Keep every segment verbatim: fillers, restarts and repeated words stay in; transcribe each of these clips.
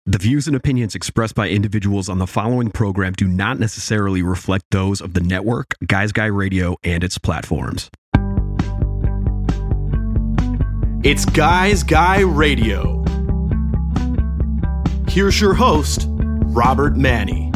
The views and opinions expressed by individuals on the following program do not necessarily reflect those of the network, Guys Guy Radio, and its platforms. It's Guys Guy Radio. Here's your host, Robert Manni.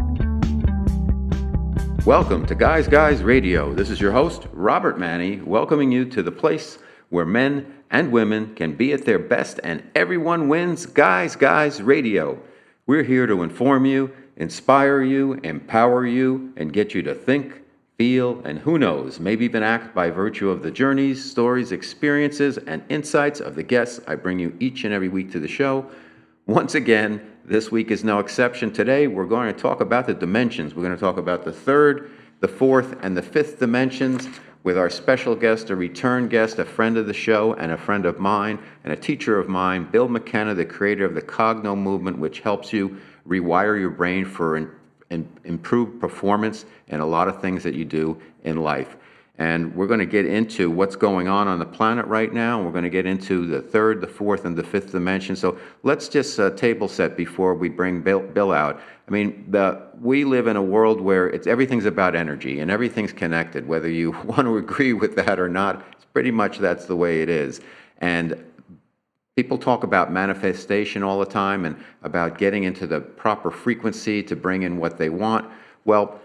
Welcome to Guys Guys Radio. This is your host, Robert Manni, welcoming you to the place where men and women can be at their best and everyone wins. Guys Guys Radio. We're here to inform you, inspire you, empower you, and get you to think, feel, and who knows, maybe even act by virtue of the journeys, stories, experiences, and insights of the guests I bring you each and every week to the show. Once again, this week is no exception. Today, we're going to talk about the dimensions. We're going to talk about the third, the fourth, and the fifth dimensions with our special guest, a return guest, a friend of the show, and a friend of mine, and a teacher of mine, Bill McKenna, the creator of the Cogno movement, which helps you rewire your brain for an, an improved performance in a lot of things that you do in life. And we're going to get into what's going on on the planet right now. And we're going to get into the third, the fourth, and the fifth dimension. So let's just uh, table set before we bring Bill, Bill out. I mean, the, we live in a world where it's everything's about energy and everything's connected. Whether you want to agree with that or not, it's pretty much that's the way it is. And people talk about manifestation all the time and about getting into the proper frequency to bring in what they want. Well,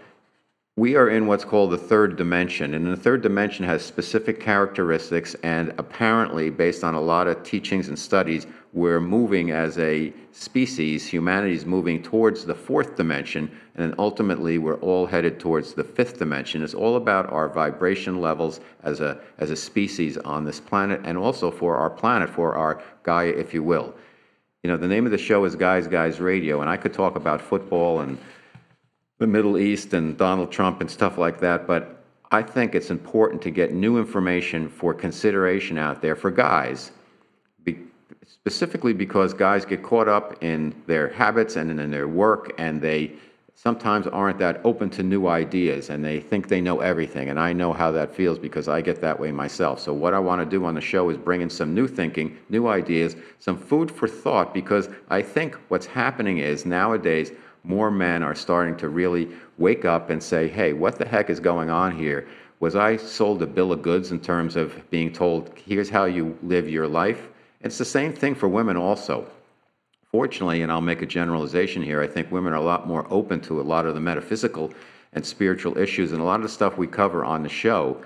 we are in what's called the third dimension, and the third dimension has specific characteristics, and apparently, based on a lot of teachings and studies, we're moving as a species, humanity is moving towards the fourth dimension, and then ultimately we're all headed towards the fifth dimension. It's all about our vibration levels as a, as a species on this planet, and also for our planet, for our Gaia, if you will. You know, the name of the show is Guys Guys Radio, and I could talk about football and the Middle East and Donald Trump and stuff like that, but I think it's important to get new information for consideration out there for guys, be, specifically because guys get caught up in their habits and in their work, and they sometimes aren't that open to new ideas, and they think they know everything, and I know how that feels because I get that way myself. So what I want to do on the show is bring in some new thinking, new ideas, some food for thought, because I think what's happening is nowadays more men are starting to really wake up and say, hey, what the heck is going on here? Was I sold a bill of goods in terms of being told, here's how you live your life? It's the same thing for women also. Fortunately, and I'll make a generalization here, I think women are a lot more open to a lot of the metaphysical and spiritual issues and a lot of the stuff we cover on the show.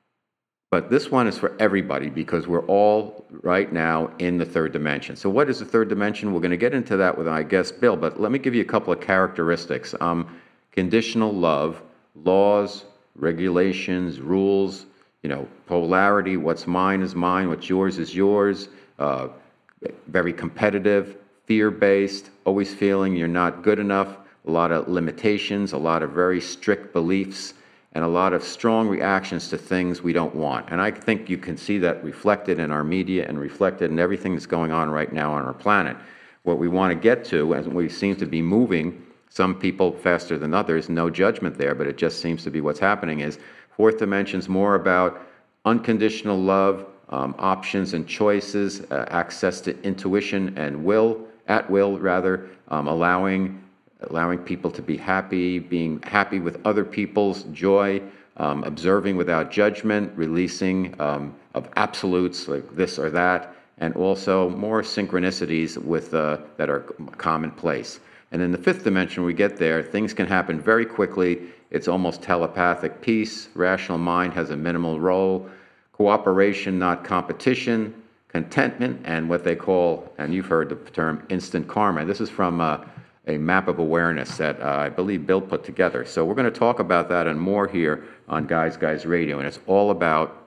But this one is for everybody because we're all right now in the third dimension. So what is the third dimension? We're going to get into that with my guest, Bill, but let me give you a couple of characteristics. Um, conditional love, laws, regulations, rules, you know, polarity, what's mine is mine, what's yours is yours, uh, very competitive, fear-based, always feeling you're not good enough, a lot of limitations, a lot of very strict beliefs, and a lot of strong reactions to things we don't want. And I think you can see that reflected in our media and reflected in everything that's going on right now on our planet. What we want to get to, and we seem to be moving, some people faster than others, no judgment there, but it just seems to be what's happening, is fourth dimension's more about unconditional love, um, options and choices, uh, access to intuition and will, at will rather, um, allowing allowing people to be happy, being happy with other people's joy, um, observing without judgment, releasing um, of absolutes like this or that, and also more synchronicities with uh, that are commonplace. And in the fifth dimension, we get there, things can happen very quickly. It's almost telepathic peace. Rational mind has a minimal role. Cooperation, not competition. Contentment, and what they call, and you've heard the term, instant karma. This is from uh, a map of awareness that uh, I believe Bill put together. So we're going to talk about that and more here on Guys Guys Radio, and it's all about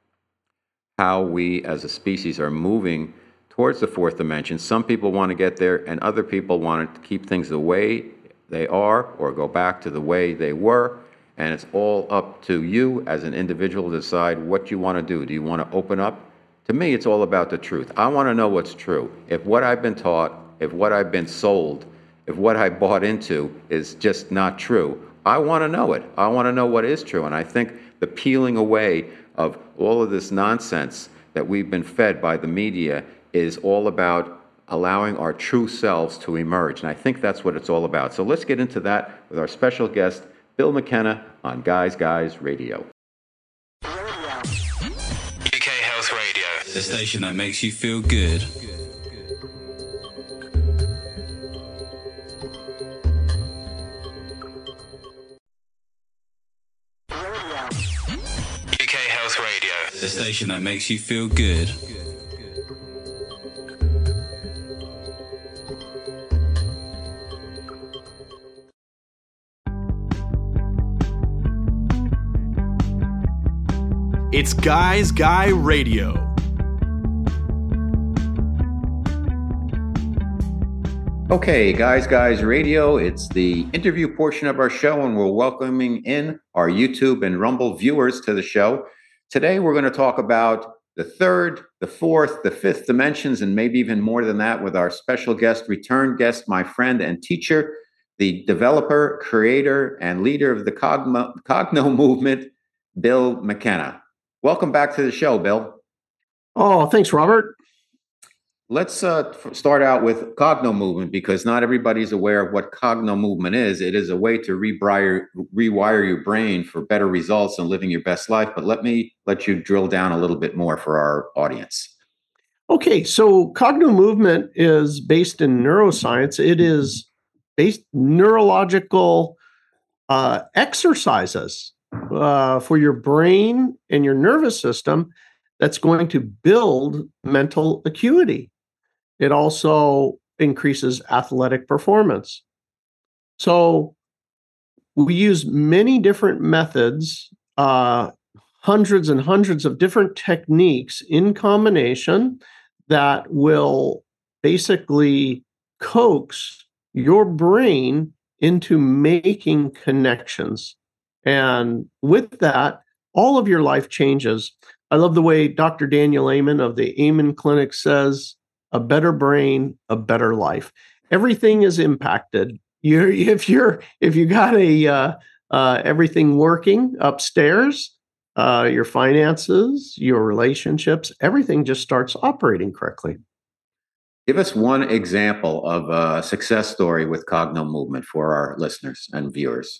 how we as a species are moving towards the fourth dimension. Some people want to get there, and other people want to keep things the way they are or go back to the way they were, and it's all up to you as an individual to decide what you want to do. Do you want to open up? To me, it's all about the truth. I want to know what's true. If what I've been taught, if what I've been sold, if what I bought into is just not true, I want to know it. I want to know what is true. And I think the peeling away of all of this nonsense that we've been fed by the media is all about allowing our true selves to emerge. And I think that's what it's all about. So let's get into that with our special guest, Bill McKenna, on Guys Guys Radio. U K Health Radio, the station that makes you feel good. U K Health Radio, the station that makes you feel good. It's Guys Guy Radio. Okay, Guys Guys Radio, it's the interview portion of our show, and we're welcoming in our YouTube and Rumble viewers to the show. Today, we're going to talk about the third, the fourth, the fifth dimensions, and maybe even more than that with our special guest, return guest, my friend and teacher, the developer, creator, and leader of the Cogno, Cogno movement, Bill McKenna. Welcome back to the show, Bill. Oh, thanks, Robert. Let's uh, f- start out with Cogno movement, because not everybody's aware of what Cogno movement is. It is a way to rewire, rewire your brain for better results and living your best life. But let me let you drill down a little bit more for our audience. Okay, so Cogno movement is based in neuroscience. It is based neurological uh, exercises uh, for your brain and your nervous system that's going to build mental acuity. It also increases athletic performance. So we use many different methods, uh, hundreds and hundreds of different techniques in combination that will basically coax your brain into making connections. And with that, all of your life changes. I love the way Doctor Daniel Amen of the Amen Clinic says, a better brain, a better life. Everything is impacted. You're, if you're if you got a uh, uh, everything working upstairs, uh, your finances, your relationships, everything just starts operating correctly. Give us one example of a success story with Cogno movement for our listeners and viewers.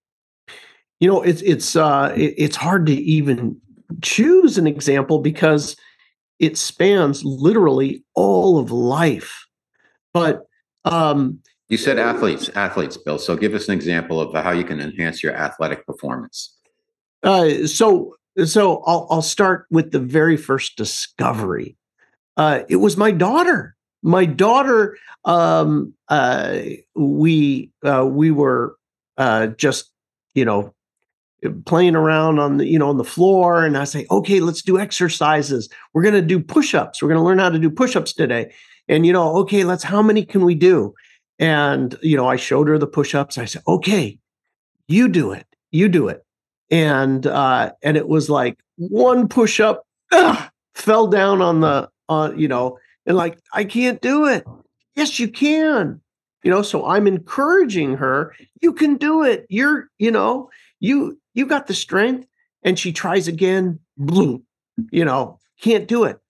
You know, it's it's uh, it, it's hard to even choose an example because it spans literally all of life. But um, you said athletes, athletes, Bill. So give us an example of how you can enhance your athletic performance. Uh, so, so I'll I'll start with the very first discovery. Uh, it was my daughter. My daughter. Um, uh, we uh, we were uh, just you know. playing around on the, you know, on the floor. And I say, okay, let's do exercises. We're going to do push-ups. We're going to learn how to do push-ups today. And, you know, okay, let's, how many can we do? And, you know, I showed her the push-ups. I said, okay, you do it. You do it. And, uh, and it was like one push-up ugh, fell down on the, uh, you know, and like, I can't do it. Yes, you can. You know, so I'm encouraging her. You can do it. You're, you know, you, you got the strength. And she tries again, boom, you know, can't do it.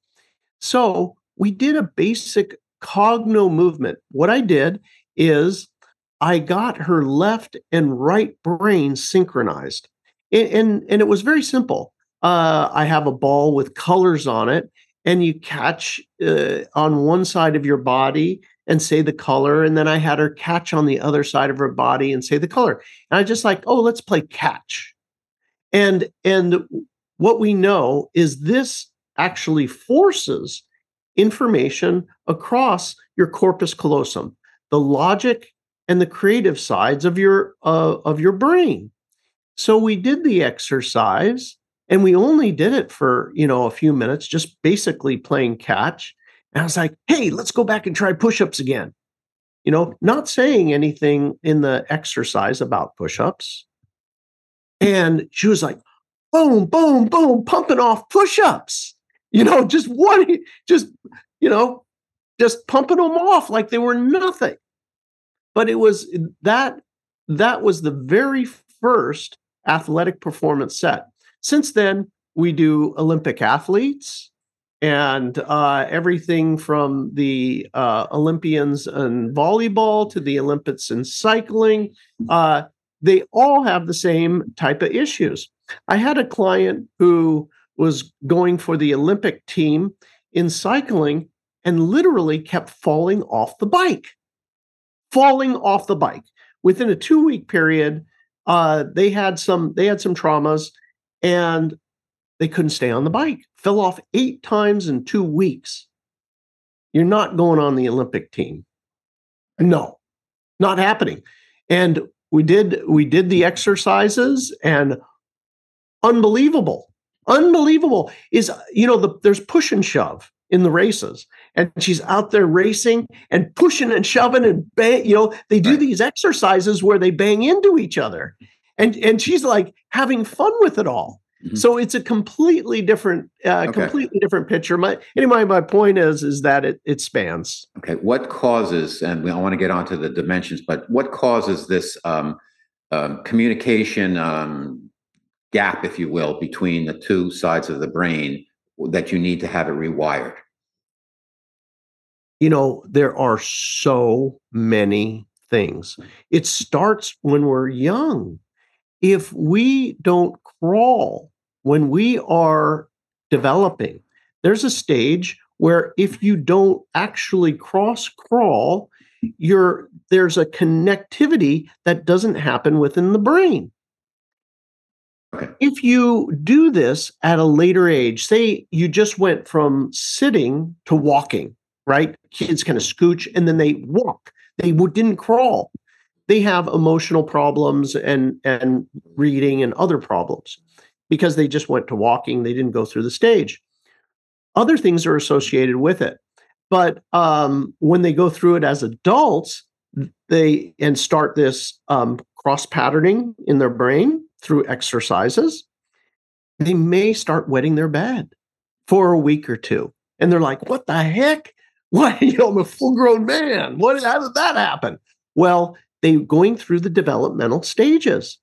So we did a basic Cogno movement. What I did is I got her left and right brain synchronized. And, and, and it was very simple. Uh, I have a ball with colors on it, and you catch uh, on one side of your body and say the color. And then I had her catch on the other side of her body and say the color. And I just like, oh, let's play catch. And, and what we know is this actually forces information across your corpus callosum, the logic and the creative sides of your, uh, of your brain. So we did the exercise, and we only did it for, you know, a few minutes, just basically playing catch. And I was like, hey, let's go back and try push-ups again. You know, not saying anything in the exercise about push-ups. And she was like, boom, boom, boom, pumping off push-ups. You know, just one, just, you know, just pumping them off like they were nothing. But it was that, that was the very first athletic performance set. Since then, we do Olympic athletes and uh, everything from the uh, Olympians in volleyball to the Olympics in cycling, uh, they all have the same type of issues. I had a client who was going for the Olympic team in cycling and literally kept falling off the bike, falling off the bike. Within a two-week period, uh, they had some they had some traumas, and they couldn't stay on the bike. Fell off eight times in two weeks. You're not going on the Olympic team. No, not happening. And we did we did the exercises, and unbelievable, unbelievable is, you know, the, there's push and shove in the races, and she's out there racing and pushing and shoving and bang, you know, they do right. these exercises where they bang into each other, and and she's like having fun with it all. Mm-hmm. So it's a completely different, uh, okay. completely different picture. My anyway, my point is is that it it spans. Okay, what causes, and we, I want to get onto the dimensions, but what causes this um, um, communication um, gap, if you will, between the two sides of the brain that you need to have it rewired? You know, there are so many things. It starts when we're young. If we don't crawl when we are developing, there's a stage where if you don't actually cross crawl, you're, there's a connectivity that doesn't happen within the brain. Okay. If you do this at a later age, say you just went from sitting to walking, right? Kids kind of scooch and then they walk. They didn't crawl. They have emotional problems and, and reading and other problems because they just went to walking. They didn't go through the stage. Other things are associated with it. But um, when they go through it as adults, they and start this um, cross-patterning in their brain through exercises, they may start wetting their bed for a week or two. And they're like, what the heck? What? You know, I'm a full-grown man. What? How did that happen? Well, they're going through the developmental stages.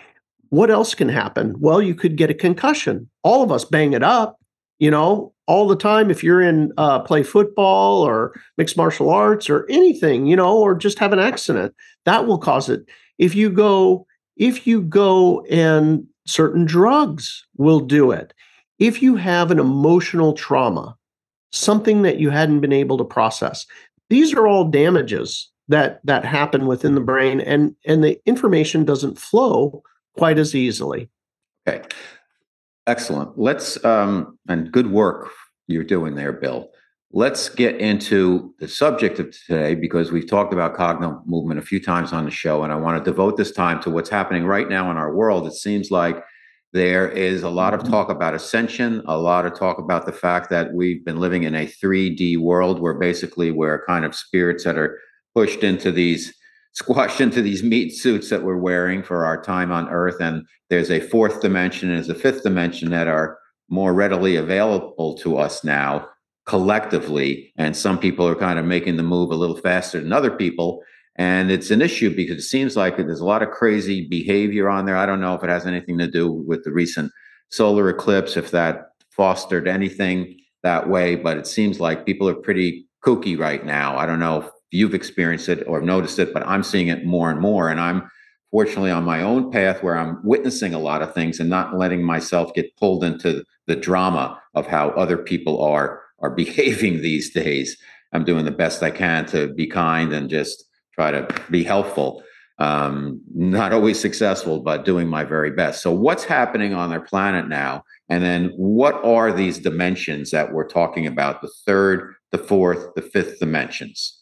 What else can happen? Well, you could get a concussion. All of us bang it up, you know, all the time. If you're in uh, play football or mixed martial arts or anything, you know, or just have an accident, that will cause it. If you go, if you go and certain drugs will do it. If you have an emotional trauma, something that you hadn't been able to process, these are all damages that that happen within the brain, and and the information doesn't flow quite as easily. Okay, excellent. Let's um, and good work you're doing there, Bill. Let's get into the subject of today, because we've talked about cognitive movement a few times on the show, and I want to devote this time to what's happening right now in our world. It seems like there is a lot of talk about ascension, a lot of talk about the fact that we've been living in a three D world where basically we're kind of spirits that are pushed into these, squashed into these meat suits that we're wearing for our time on Earth. And there's a fourth dimension and there's a fifth dimension that are more readily available to us now collectively. And some people are kind of making the move a little faster than other people. And it's an issue because it seems like there's a lot of crazy behavior on there. I don't know if it has anything to do with the recent solar eclipse, if that fostered anything that way, but it seems like people are pretty kooky right now. I don't know if you've experienced it or noticed it, but I'm seeing it more and more. And I'm fortunately on my own path where I'm witnessing a lot of things and not letting myself get pulled into the drama of how other people are are behaving these days. I'm doing the best I can to be kind and just try to be helpful. Um, not always successful, but doing my very best. So what's happening on our planet now? And then what are these dimensions that we're talking about? The third, the fourth, the fifth dimensions.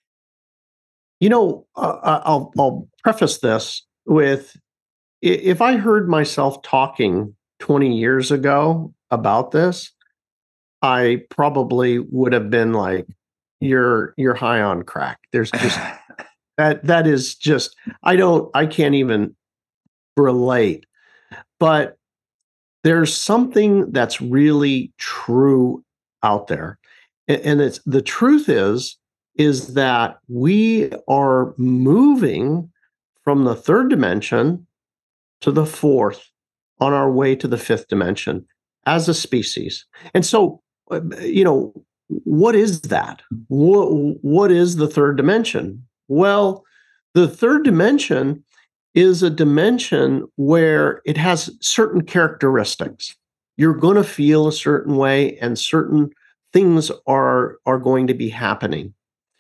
You know, uh, I'll, I'll preface this with, if I heard myself talking twenty years ago about this, I probably would have been like, you're, you're high on crack. There's just, that, that is just, I don't, I can't even relate, but there's something that's really true out there. And it's, the truth is, is that we are moving from the third dimension to the fourth on our way to the fifth dimension as a species. And so you know, what is that? What, what is the third dimension? Well, the third dimension is a dimension where it has certain characteristics. You're going to feel a certain way, and certain things are, are going to be happening.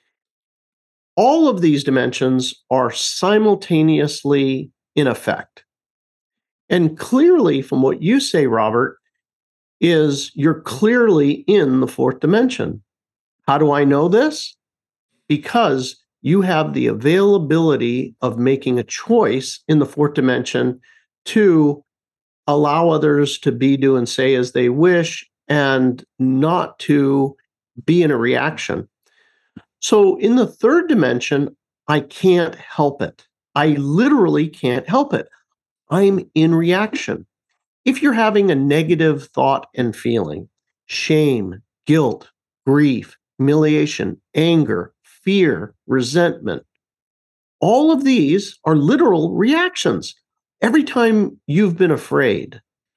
All of these dimensions are simultaneously in effect. And clearly, from what you say, Robert, is you're clearly in the fourth dimension. How do I know this? Because you have the availability of making a choice in the fourth dimension to allow others to be, do, and say as they wish, and not to be in a reaction. So in the third dimension, I can't help it. I literally can't help it. I'm in reaction. If you're having a negative thought and feeling, shame, guilt, grief, humiliation, anger, fear, resentment, all of these are literal reactions. Every time you've been afraid,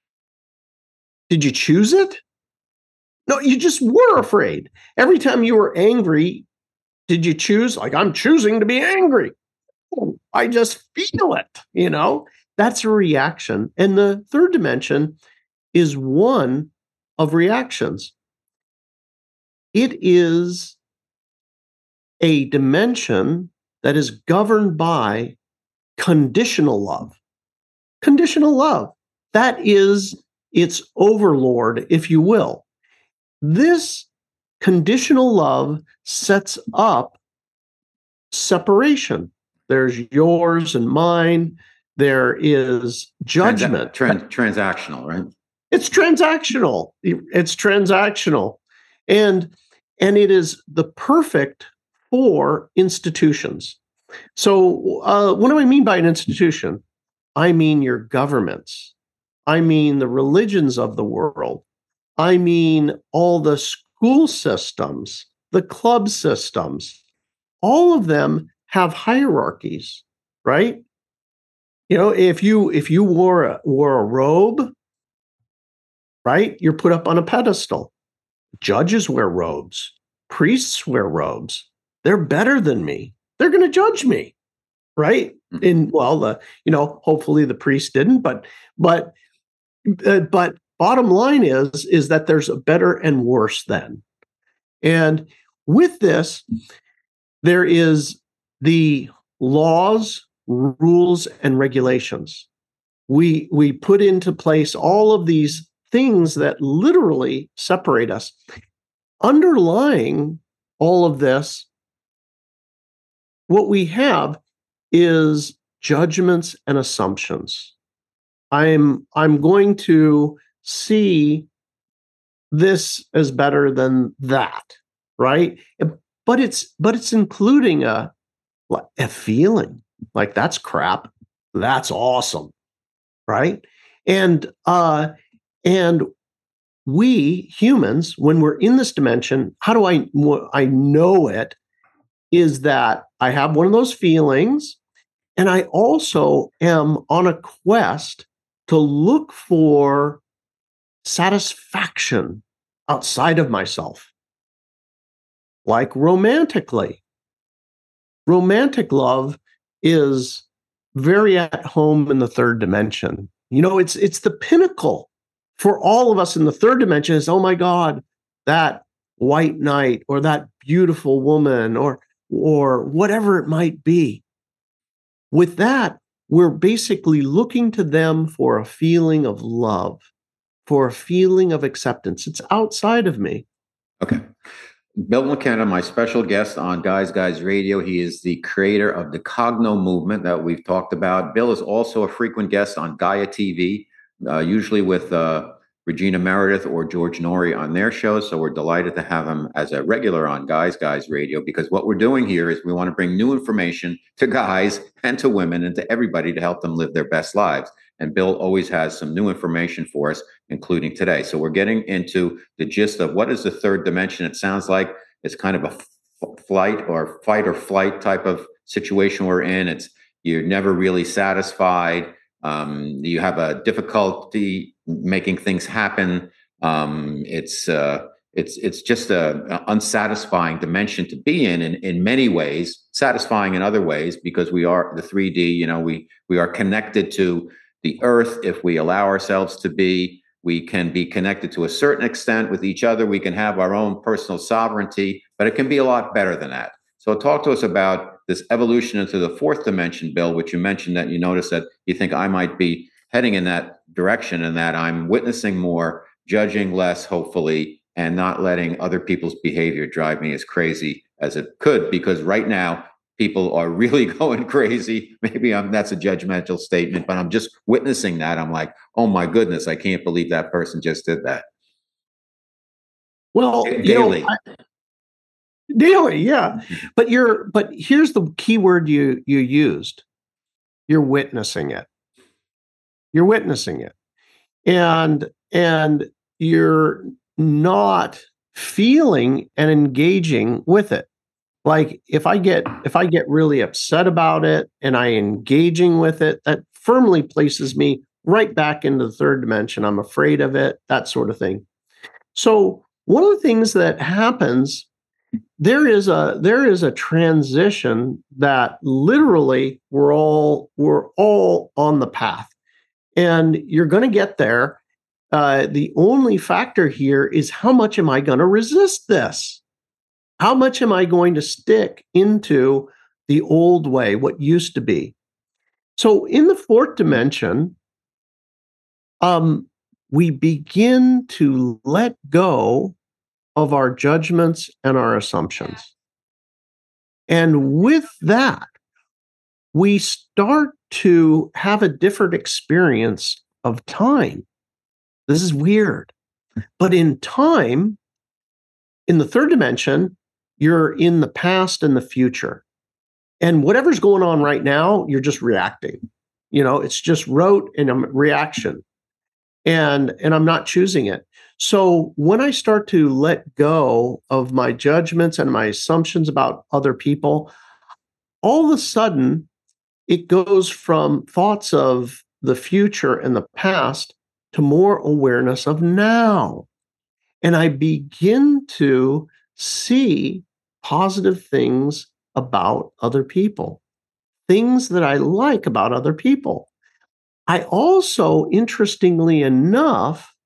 did you choose it? No, you just were afraid. Every time you were angry, did you choose, like, I'm choosing to be angry? I just feel it, you know? That's a reaction. And the third dimension is one of reactions. It is a dimension that is governed by conditional love. Conditional love. That is its overlord, if you will. This conditional love sets up separation. There's yours and mine. There is judgment. Trans- trans- transactional, right? It's transactional. It's transactional. And, and it is the perfect for institutions. So uh, what do I mean by an institution? I mean your governments. I mean the religions of the world. I mean all the school systems, the club systems. All of them have hierarchies, right? You know, if you if you wore a, wore a robe, right, you're put up on a pedestal. Judges wear robes. Priests wear robes. They're better than me. They're going to judge me, right? And well, the you know, hopefully the priest didn't, but but uh, but bottom line is is that there's a better and worse than. And with this, there is the laws, rules, and regulations. We we put into place all of these things that literally separate us. Underlying all of this, what we have is judgments and assumptions. I'm I'm going to see this as better than that, right? But it's but it's including a a feeling like that's crap, that's awesome, right? And uh, and we humans, when we're in this dimension, how do I I know it? Is that I have one of those feelings, and I also am on a quest to look for satisfaction outside of myself, like romantically. Romantic love is very at home in the third dimension. You know, it's it's the pinnacle for all of us in the third dimension is, oh my God, that white knight or that beautiful woman or or whatever it might be. With that, we're basically looking to them for a feeling of love, for a feeling of acceptance. It's outside of me. Okay. Bill McKenna, my special guest on Guys Guys Radio. He is the creator of the Cogno movement that we've talked about. Bill is also a frequent guest on Gaia T V, uh, usually with uh, Regina Meredith or George Norrie on their shows. So we're delighted to have him as a regular on Guys Guys Radio, because what we're doing here is we want to bring new information to guys and to women and to everybody to help them live their best lives. And Bill always has some new information for us, including today. So we're getting into the gist of what is the third dimension. It sounds like it's kind of a f- flight or fight or flight type of situation we're in. It's you're never really satisfied. Um, you have a difficulty making things happen. Um, it's uh, it's it's just a, a unsatisfying dimension to be in, in in many ways, satisfying in other ways, because we are the three D, you know, we we are connected to the earth if we allow ourselves to be. We can be connected to a certain extent with each other. We can have our own personal sovereignty, but it can be a lot better than that. So talk to us about this evolution into the fourth dimension, Bill, which you mentioned that you noticed that you think I might be heading in that direction, and that I'm witnessing more, judging less, hopefully, and not letting other people's behavior drive me as crazy as it could, because right now people are really going crazy. Maybe I'm, that's a judgmental statement, but I'm just witnessing that. I'm like, oh my goodness, I can't believe that person just did that. Well, Daily. you know, I, daily, yeah. But you're, but here's the key word you you used. You're witnessing it. You're witnessing it, and and you're not feeling and engaging with it. Like if I get if I get really upset about it and I engaging with it, that firmly places me right back into the third dimension. I'm afraid of it, that sort of thing. So one of the things that happens, there is a there is a transition that literally we're all we're all on the path, and you're going to get there. Uh, the only factor here is how much am I going to resist this? How much am I going to stick into the old way, what used to be? So in the fourth dimension, um, we begin to let go of our judgments and our assumptions. And with that, we start to have a different experience of time. This is weird. But in time, in the third dimension, you're in the past and the future. And whatever's going on right now, you're just reacting. You know, it's just rote and a reaction. And, and I'm not choosing it. So when I start to let go of my judgments and my assumptions about other people, all of a sudden, it goes from thoughts of the future and the past to more awareness of now. And I begin to see positive things about other people, things that I like about other people. I also, interestingly enough,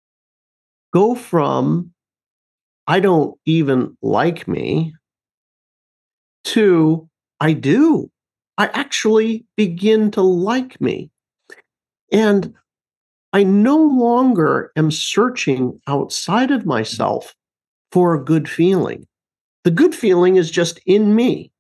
go from I don't even like me to I do. I actually begin to like me. And I no longer am searching outside of myself for a good feeling. The good feeling is just in me.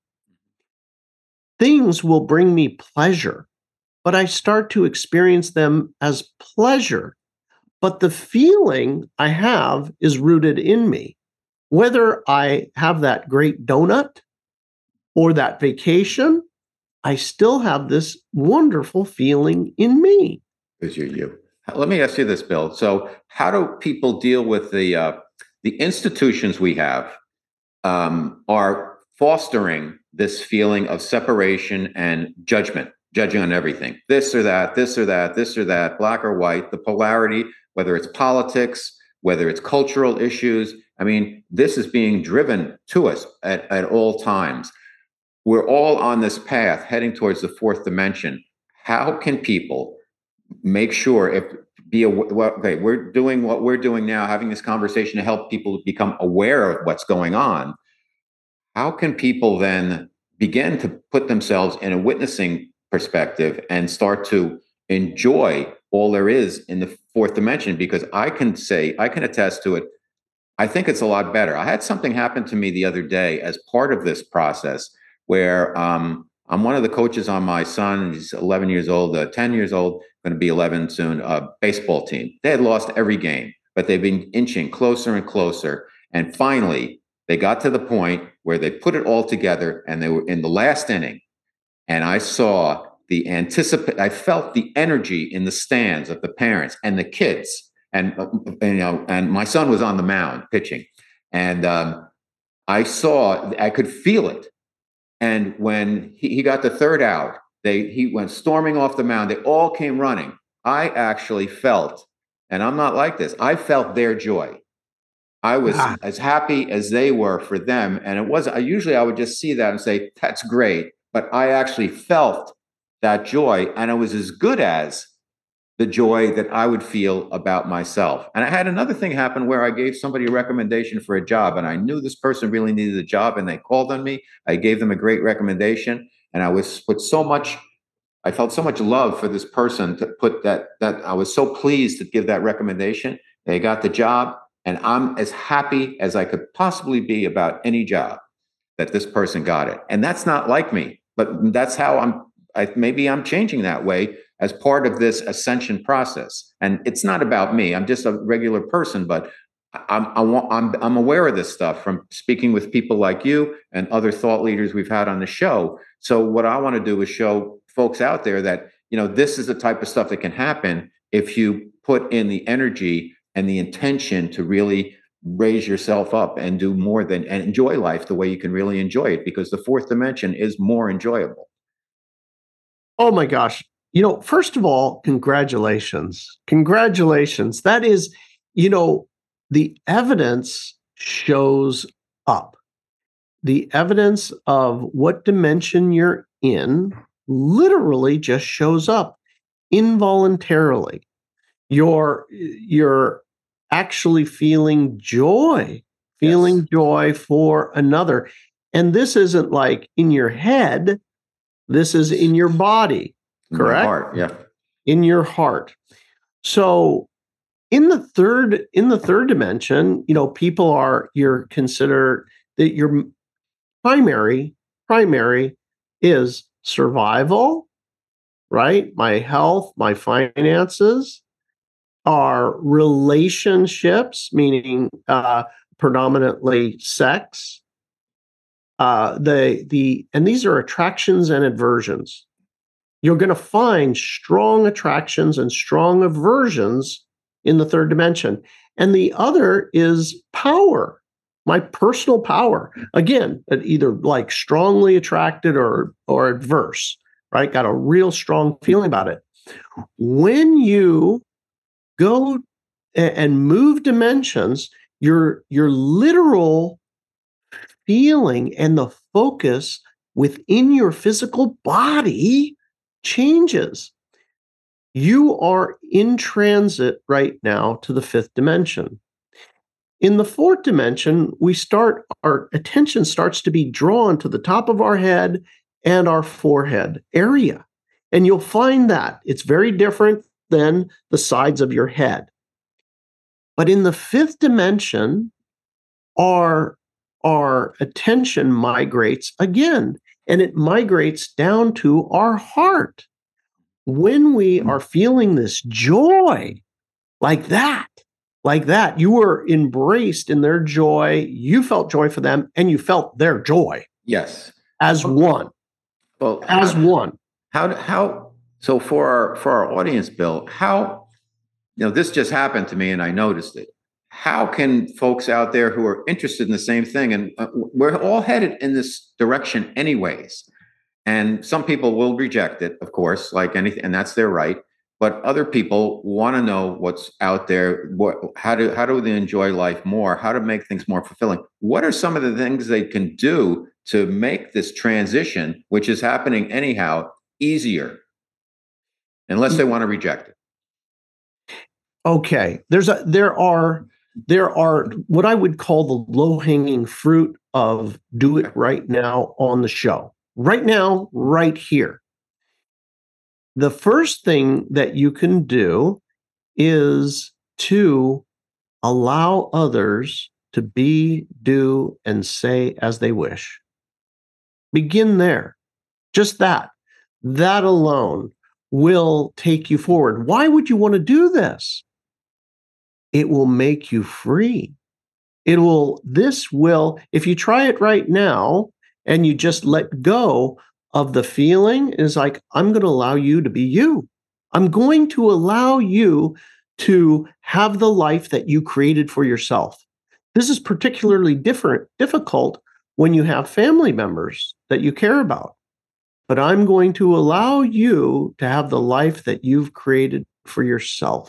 Things will bring me pleasure, but I start to experience them as pleasure. But the feeling I have is rooted in me. Whether I have that great donut or that vacation, I still have this wonderful feeling in me. Because you're you. Let me ask you this, Bill. So how do people deal with the uh, the institutions we have um, are fostering this feeling of separation and judgment, judging on everything, this or that, this or that, this or that, black or white, the polarity, whether it's politics, whether it's cultural issues. I mean, this is being driven to us at, at all times. We're all on this path heading towards the fourth dimension. How can people make sure if be aware, well, okay, we're doing what we're doing now, having this conversation to help people become aware of what's going on. How can people then begin to put themselves in a witnessing perspective and start to enjoy all there is in the fourth dimension? Because I can say, I can attest to it. I think it's a lot better. I had something happen to me the other day as part of this process where um, I'm one of the coaches on my son. He's eleven years old, uh, ten years old, going to be eleven soon, uh, baseball team. They had lost every game, but they've been inching closer and closer. And finally, they got to the point where they put it all together and they were in the last inning. And I saw the anticipate, I felt the energy in the stands of the parents and the kids. And, uh, and you know, and my son was on the mound pitching. And um, I saw, I could feel it. And when he, he got the third out, they he went storming off the mound. They all came running. I actually felt, and I'm not like this, I felt their joy. I was Ah. as happy as they were for them. And it wasn't, I usually I would just see that and say, that's great. But I actually felt that joy, and it was as good as the joy that I would feel about myself. And I had another thing happen where I gave somebody a recommendation for a job, and I knew this person really needed a job, and they called on me. I gave them a great recommendation, and I was put so much, I felt so much love for this person to put that, that I was so pleased to give that recommendation. They got the job, and I'm as happy as I could possibly be about any job that this person got it. And that's not like me, but that's how I'm, I, maybe I'm changing that way as part of this ascension process. And it's not about me. I'm just a regular person, but I'm, I want, I'm, I'm aware of this stuff from speaking with people like you and other thought leaders we've had on the show. So what I want to do is show folks out there that, you know, this is the type of stuff that can happen if you put in the energy and the intention to really raise yourself up and do more than, and enjoy life the way you can really enjoy it, because the fourth dimension is more enjoyable. Oh my gosh. You know, first of all, congratulations. Congratulations. That is, you know, the evidence shows up. The evidence of what dimension you're in literally just shows up involuntarily. You're, you're actually feeling joy, feeling yes. joy for another. And this isn't like in your head. This is in your body, correct? In your heart, yeah. In your heart. So in the third, in the third dimension, you know, people are, you're considered that your primary, primary is survival, right? My health, my finances, our relationships, meaning uh, predominantly sex. Uh, the the and these are attractions and aversions. You're going to find strong attractions and strong aversions in the third dimension. And the other is power, my personal power. Again, either like strongly attracted or or adverse, right? Got a real strong feeling about it. When you go and move dimensions, your your literal feeling and the focus within your physical body changes. You are in transit right now to the fifth dimension. In the fourth dimension, we start, our attention starts to be drawn to the top of our head and our forehead area. And you'll find that it's very different than the sides of your head. But in the fifth dimension, our, our attention migrates again, and it migrates down to our heart. When we are feeling this joy, like that, like that, you were embraced in their joy, you felt joy for them, and you felt their joy. Yes. As one. Well, as how, one. How, how, so for our, for our audience, Bill, how, you know, this just happened to me and I noticed it. How can folks out there who are interested in the same thing, and uh, we're all headed in this direction anyways, and some people will reject it, of course, like anything, and that's their right. But other people want to know what's out there, what, how do how do they enjoy life more, how to make things more fulfilling. What are some of the things they can do to make this transition, which is happening anyhow, easier, unless they want to reject it? Okay, there's a there are there are what I would call the low-hanging fruit of do it right now on the show. Right now, right here. The first thing that you can do is to allow others to be, do, and say as they wish. Begin there. Just that. That alone will take you forward. Why would you want to do this? It will make you free. It will, this will, if you try it right now and you just let go of the feeling, is like, I'm going to allow you to be you. I'm going to allow you to have the life that you created for yourself. This is particularly different, difficult when you have family members that you care about. But I'm going to allow you to have the life that you've created for yourself.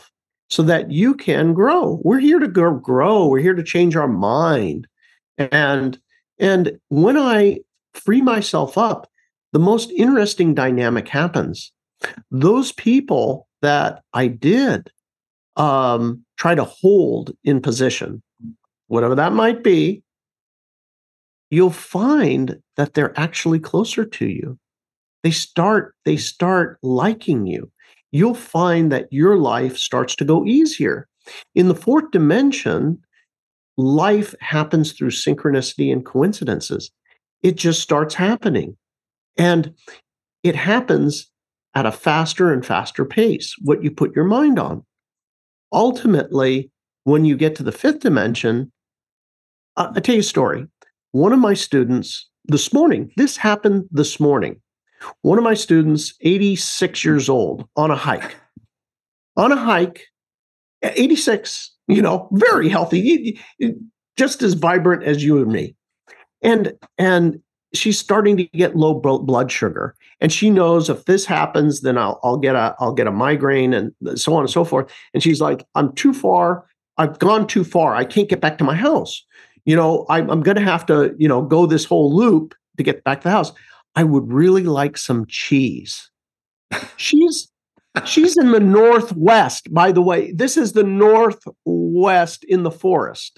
so that you can grow. We're here to grow. We're here to change our mind. And, and when I free myself up, the most interesting dynamic happens. Those people that I did um, try to hold in position, whatever that might be, you'll find that they're actually closer to you. They start, they start liking you. You'll find that your life starts to go easier. In the fourth dimension, life happens through synchronicity and coincidences. It just starts happening. And it happens at a faster and faster pace, what you put your mind on. Ultimately, when you get to the fifth dimension, uh, I'll tell you a story. One of my students this morning, this happened this morning. One of my students, eighty-six years old, on a hike. On a hike, eighty-six, you know, very healthy, just as vibrant as you and me. And, and she's starting to get low blood sugar. And she knows if this happens, then I'll, I'll get a, I'll get a migraine and so on and so forth. And she's like, I'm too far. I've gone too far. I can't get back to my house. You know, I, I'm going to have to, you know, go this whole loop to get back to the house. I would really like some cheese. She's, she's in the Northwest, by the way. This is the Northwest in the forest.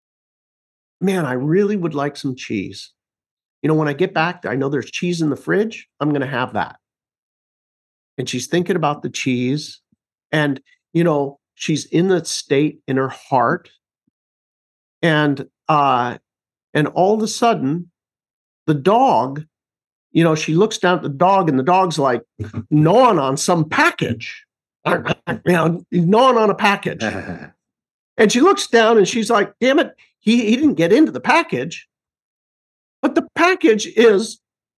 Man, I really would like some cheese. You know, when I get back, I know there's cheese in the fridge. I'm going to have that. And she's thinking about the cheese. And, you know, she's in that state in her heart. And, uh, and all of a sudden, the dog, you know, she looks down at the dog and the dog's like gnawing on some package, you know, gnawing on a package. And she looks down and she's like, damn it, he, he didn't get into the package. But the package is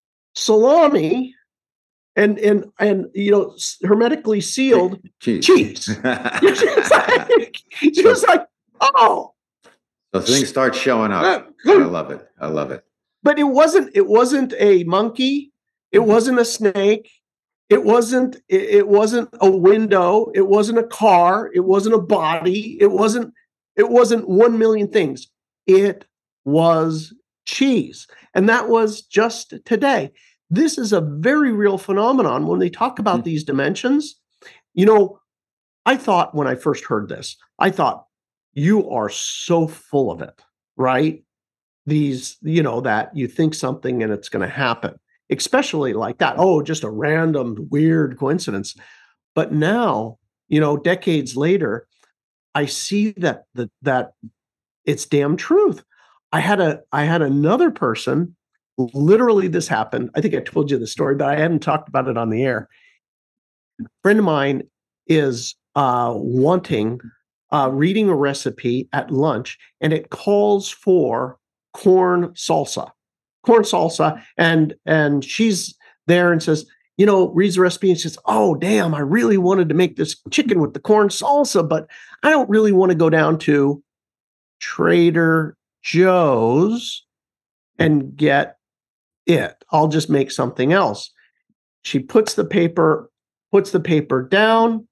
salami and, and, and you know, hermetically sealed cheese. cheese. She was like, she was like, oh. So things start showing up. I love it. I love it. But it wasn't, it wasn't a monkey. It wasn't a snake. It wasn't, it, it wasn't a window. It wasn't a car. It wasn't a body. It wasn't, it wasn't one million things. It was cheese. And that was just today. This is a very real phenomenon when they talk about mm-hmm. these dimensions. You know, I thought when I first heard this, I thought, you are so full of it, right? These, you know, that you think something and it's going to happen, especially like that. Oh, just a random weird coincidence. But now, you know, decades later, I see that the, that it's damn truth. I had a I had another person, literally this happened. I think I told you the story, but I haven't talked about it on the air. A friend of mine is uh, wanting, uh, reading a recipe at lunch, and it calls for corn salsa, corn salsa. And, and she's there and says, you know, reads the recipe and says, oh, damn, I really wanted to make this chicken with the corn salsa, but I don't really want to go down to Trader Joe's and get it. I'll just make something else. She puts the paper, puts the paper down.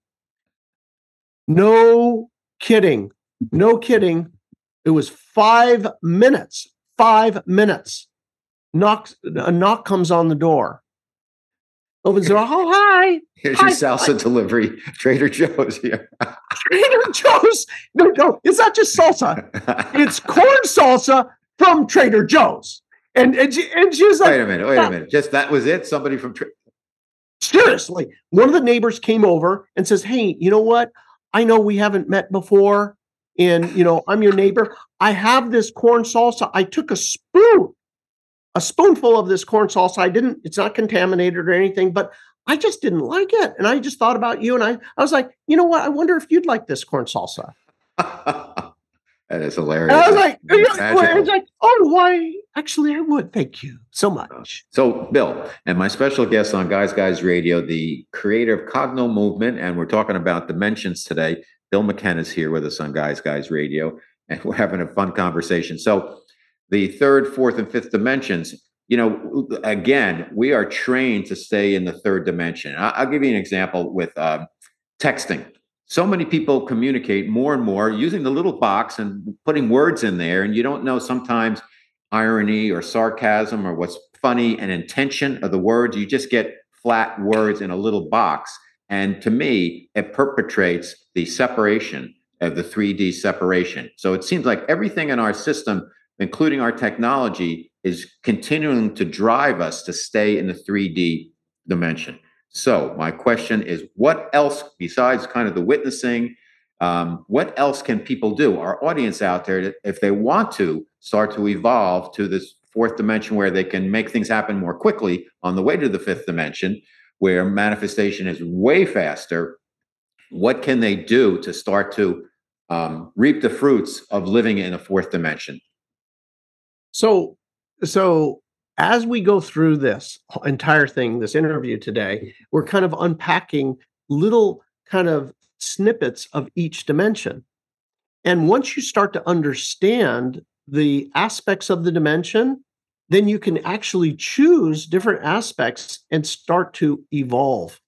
No kidding. No kidding. It was five minutes. Five minutes. Knocks, a knock comes on the door. Opens the door. Oh, hi. Here's hi, your salsa hi. delivery. Trader Joe's here. Trader Joe's. No, no, it's not just salsa. It's corn salsa from Trader Joe's. And and she, and she was like, wait a minute, wait a minute. Just that was it? Somebody from Tra- seriously. One of the neighbors came over and says, hey, you know what? I know we haven't met before. And, you know, I'm your neighbor. I have this corn salsa. I took a spoon. A spoonful of this corn salsa. I didn't, it's not contaminated or anything, but I just didn't like it. And I just thought about you. And I, I was like, you know what? I wonder if you'd like this corn salsa. That is hilarious. And I was like, I was like, oh, why? Actually, I would. Thank you so much. So, Bill, and my special guest on Guys Guys Radio, the creator of Cogno Movement, and we're talking about dimensions today. Bill McKenna's here with us on Guys Guys Radio, and we're having a fun conversation. So, the third, fourth, and fifth dimensions, you know, again, we are trained to stay in the third dimension. I'll give you an example with um, texting. so many people communicate more and more using the little box and putting words in there, and you don't know sometimes irony or sarcasm or what's funny and intention of the words. You just get flat words in a little box. And to me, it perpetrates the separation of the three D separation. So it seems like everything in our system, including our technology, is continuing to drive us to stay in the three D dimension. So my question is, what else besides kind of the witnessing, um, what else can people do, our audience out there, if they want to start to evolve to this fourth dimension where they can make things happen more quickly on the way to the fifth dimension, where manifestation is way faster? What can they do to start to um, reap the fruits of living in a fourth dimension? So, so as we go through this entire thing, this interview today, we're kind of unpacking little kind of snippets of each dimension. And once you start to understand the aspects of the dimension, then you can actually choose different aspects and start to evolve.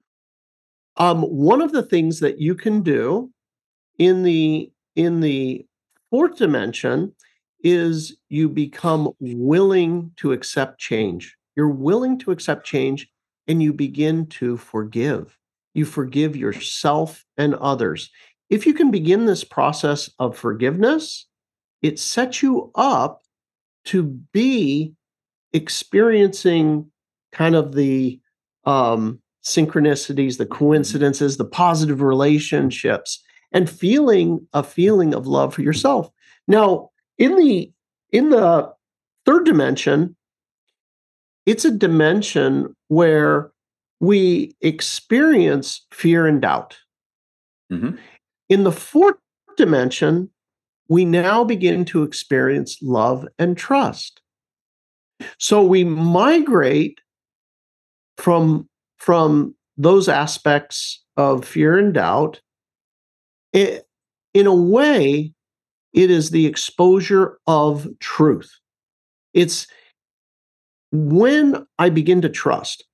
Um, one of the things that you can do in the in the fourth dimension is you become willing to accept change. You're willing to accept change, and you begin to forgive. You forgive yourself and others. If you can begin this process of forgiveness, it sets you up to be experiencing kind of the um, synchronicities, the coincidences, the positive relationships, and feeling a feeling of love for yourself. Now, in the in the third dimension, it's a dimension where we experience fear and doubt. Mm-hmm. In the fourth dimension, we now begin to experience love and trust. So we migrate from, from those aspects of fear and doubt. It, in a way, it is the exposure of truth. It's when I begin to trust.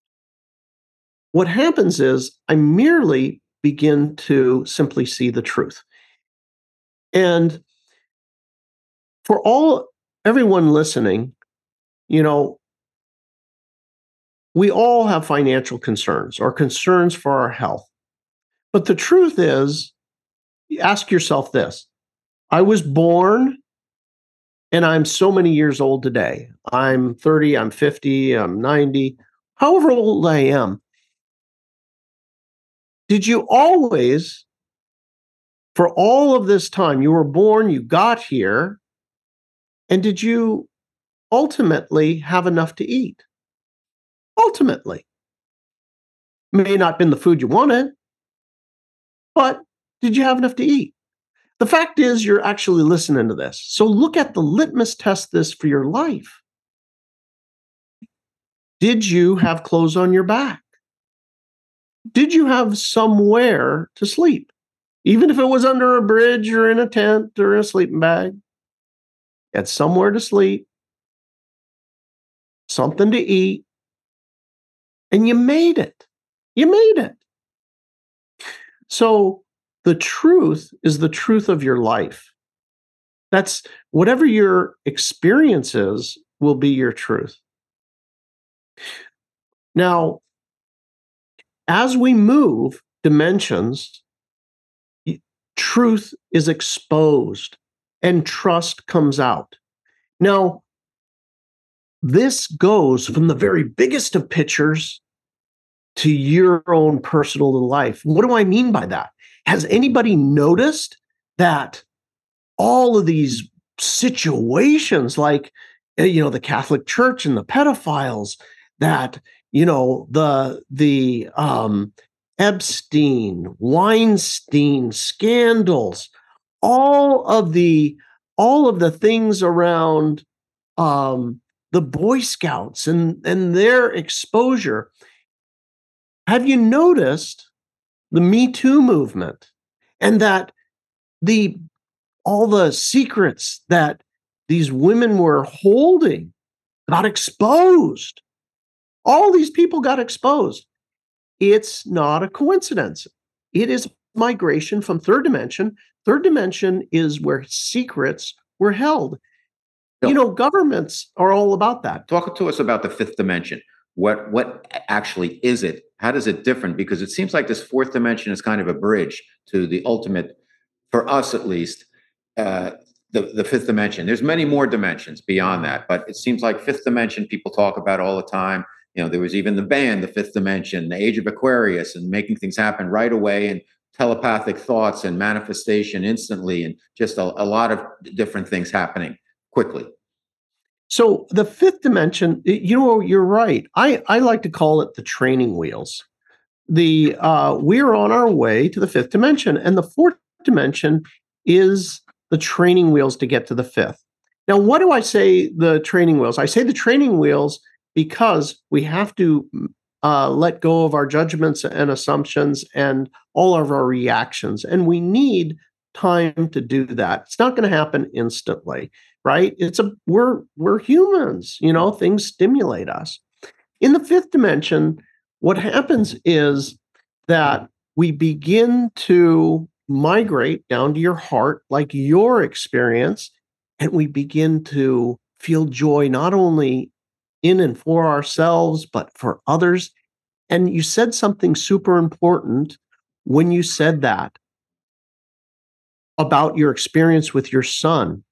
What happens is I merely begin to simply see the truth. And for all everyone listening, you know, we all have financial concerns or concerns for our health. But the truth is, ask yourself this. I was born and I'm so many years old today. I'm thirty, I'm fifty, I'm ninety, however old I am. Did you always, for all of this time, you were born, you got here, and did you ultimately have enough to eat? Ultimately. May not have been the food you wanted, but did you have enough to eat? The fact is, you're actually listening to this. So look at the litmus test this for your life. Did you have clothes on your back? Did you have somewhere to sleep? Even if it was under a bridge or in a tent or a sleeping bag, you had somewhere to sleep, something to eat, and you made it. You made it. So the truth is the truth of your life. That's whatever your experience is, will be your truth. Now, as we move dimensions, truth is exposed and trust comes out. Now, this goes from the very biggest of pictures to your own personal life. What do I mean by that? Has anybody noticed that all of these situations, like, you know, the Catholic Church and the pedophiles, that, you know, the the um, Epstein, Weinstein scandals, all of the all of the things around um, the Boy Scouts and and their exposure. Have you noticed the Me Too movement and that the all the secrets that these women were holding got exposed? All these people got exposed. It's not a coincidence. It is migration from third dimension. Third dimension is where secrets were held. Bill, you know, governments are all about that. Talk to us about the fifth dimension. What what actually is it? How does it differ? Because it seems like this fourth dimension is kind of a bridge to the ultimate, for us at least, uh, the, the fifth dimension. There's many more dimensions beyond that, but it seems like fifth dimension people talk about all the time. You know, there was even the band, The Fifth Dimension, The Age of Aquarius, and making things happen right away, and telepathic thoughts and manifestation instantly, and just a, a lot of different things happening quickly. So the fifth dimension, you know, you're right. I, I like to call it the training wheels. The uh, we're on our way to the fifth dimension, and the fourth dimension is the training wheels to get to the fifth. Now, what do I say the training wheels? I say the training wheels because we have to uh, let go of our judgments and assumptions and all of our reactions, and we need time to do that. It's not going to happen instantly, right? It's a we're we're humans, you know, things stimulate us. In the fifth dimension, what happens is that we begin to migrate down to your heart, like your experience, and we begin to feel joy not only in and for ourselves, but for others. And you said something super important when you said that about your experience with your son.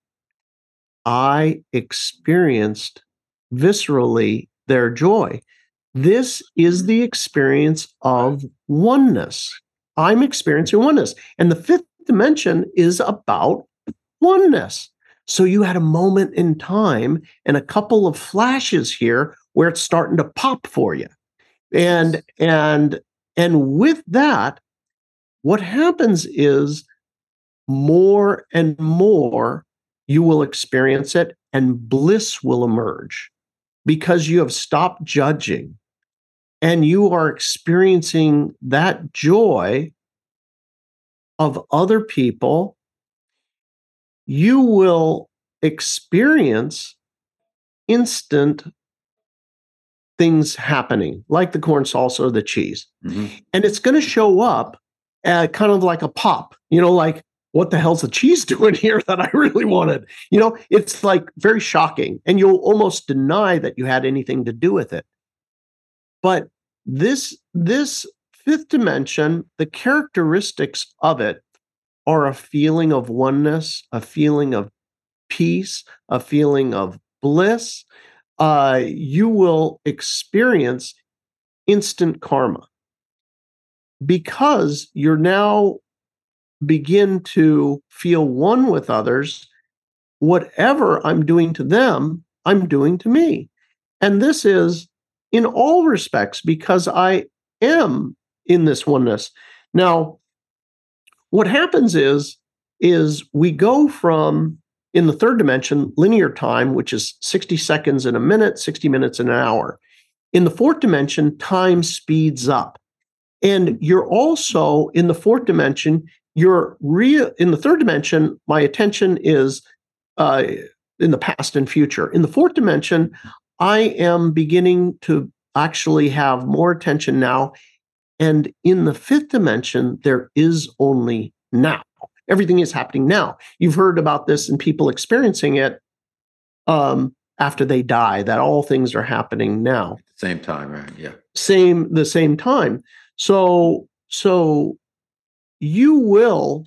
I experienced viscerally their joy. This is the experience of oneness. I'm experiencing oneness. And the fifth dimension is about oneness. So you had a moment in time and a couple of flashes here where it's starting to pop for you. And and and with that, what happens is more and more you will experience it, and bliss will emerge because you have stopped judging and you are experiencing that joy of other people. You will experience instant things happening, like the corn salsa or the cheese. Mm-hmm. And it's going to show up uh, kind of like a pop, you know, like, what the hell's the cheese doing here that I really wanted? You know, it's like very shocking, and you'll almost deny that you had anything to do with it. But this, this fifth dimension, the characteristics of it are a feeling of oneness, a feeling of peace, a feeling of bliss. Uh, you will experience instant karma because you're now begin to feel one with others. Whatever I'm doing to them, I'm doing to me. And this is in all respects because I am in this oneness. Now, what happens is, is we go from, in the third dimension, linear time, which is sixty seconds in a minute, sixty minutes in an hour. In the fourth dimension, time speeds up. And you're also, in the fourth dimension, you're real. In the third dimension, my attention is uh, in the past and future. In the fourth dimension, I am beginning to actually have more attention now. And in the fifth dimension, there is only now. Everything is happening now. You've heard about this and people experiencing it um, after they die, that all things are happening now. At the same time, right? Yeah. Same, the same time. So, so you will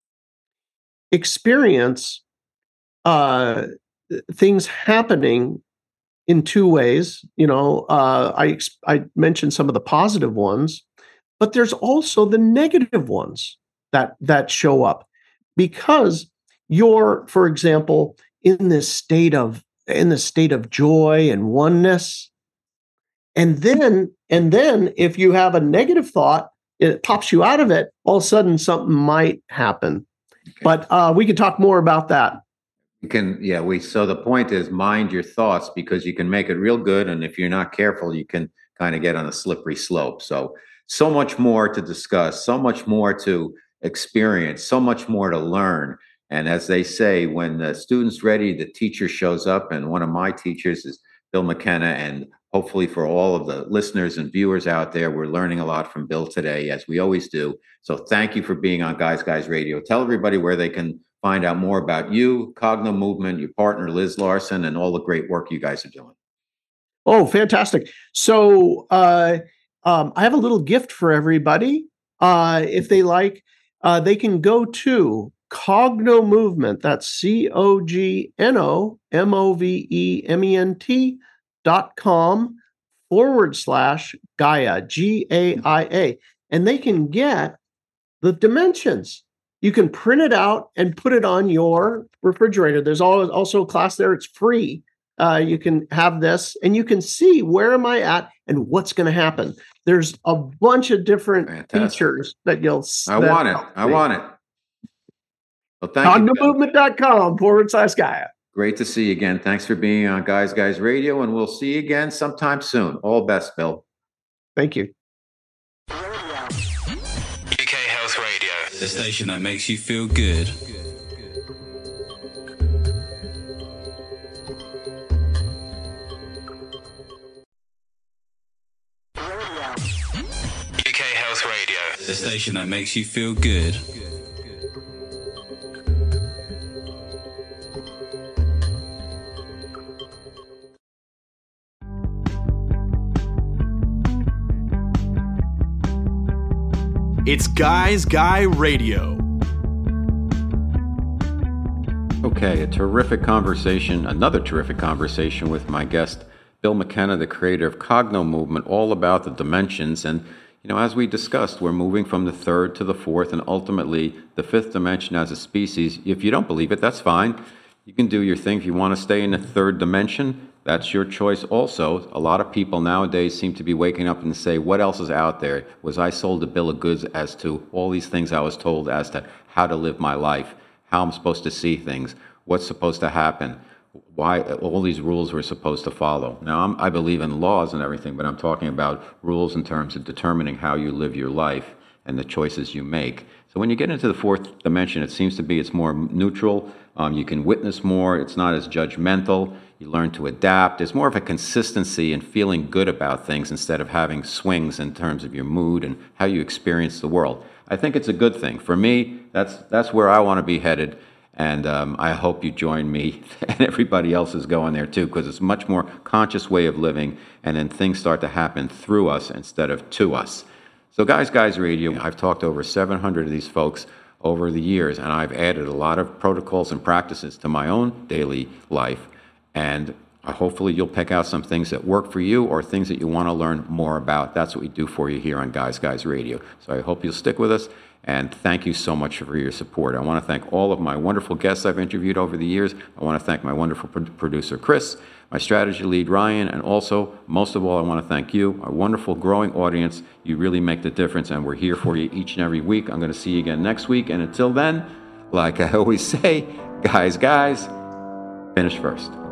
experience uh, things happening in two ways. You know, uh, I I mentioned some of the positive ones, but there's also the negative ones that that show up because you're, for example, in this state of in this state of joy and oneness, and then and then if you have a negative thought, it pops you out of it. All of a sudden, something might happen. Okay. But uh, we could talk more about that. You can, yeah. We so the point is mind your thoughts because you can make it real good, and if you're not careful, you can kind of get on a slippery slope. So, so much more to discuss, so much more to experience, so much more to learn. And as they say, when the student's ready, the teacher shows up. And one of my teachers is Bill McKenna, and hopefully for all of the listeners and viewers out there, we're learning a lot from Bill today, as we always do. So thank you for being on Guys Guys Radio. Tell everybody where they can find out more about you, Cogno Movement, your partner, Liz Larson, and all the great work you guys are doing. Oh, fantastic. So uh, um, I have a little gift for everybody. Uh, if they like, uh, they can go to Cogno Movement. That's C O G N O M O V E M E N T dot com forward slash Gaia, G A I A. And they can get the dimensions. You can print it out and put it on your refrigerator. There's also a class there. It's free. Uh, you can have this and you can see where am I at and what's going to happen. There's a bunch of different Fantastic. features that you'll I that want it. I want it. Well, thank Cogno Movement dot com forward slash Gaia. Great to see you again. Thanks for being on Guys Guys Radio, and we'll see you again sometime soon. All best, Bill. Thank you. U K Health Radio, the station that makes you feel good. U K Health Radio, the station that makes you feel good. It's Guys Guy Radio. Okay, a terrific conversation, another terrific conversation with my guest, Bill McKenna, the creator of Cogno Movement, all about the dimensions. And, you know, as we discussed, we're moving from the third to the fourth and ultimately the fifth dimension as a species. If you don't believe it, that's fine. You can do your thing. If you want to stay in the third dimension, that's your choice also. A lot of people nowadays seem to be waking up and say, what else is out there? Was I sold a bill of goods as to all these things I was told as to how to live my life, how I'm supposed to see things, what's supposed to happen, why all these rules we're supposed to follow. Now, I'm, I believe in laws and everything, but I'm talking about rules in terms of determining how you live your life and the choices you make. So when you get into the fourth dimension, it seems to be it's more neutral. Um, you can witness more. It's not as judgmental. You learn to adapt. There's more of a consistency and feeling good about things instead of having swings in terms of your mood and how you experience the world. I think it's a good thing. For me, that's that's where I want to be headed. And um, I hope you join me and everybody else is going there too, because it's a much more conscious way of living, and then things start to happen through us instead of to us. So Guys Guys Radio, I've talked to over seven hundred of these folks over the years, and I've added a lot of protocols and practices to my own daily life. And hopefully you'll pick out some things that work for you or things that you want to learn more about. That's what we do for you here on Guys Guys Radio. So I hope you'll stick with us. And thank you so much for your support. I want to thank all of my wonderful guests I've interviewed over the years. I want to thank my wonderful pro- producer, Chris, my strategy lead, Ryan, and also, most of all, I want to thank you, our wonderful growing audience. You really make the difference, and we're here for you each and every week. I'm going to see you again next week. And until then, like I always say, guys, guys, finish first.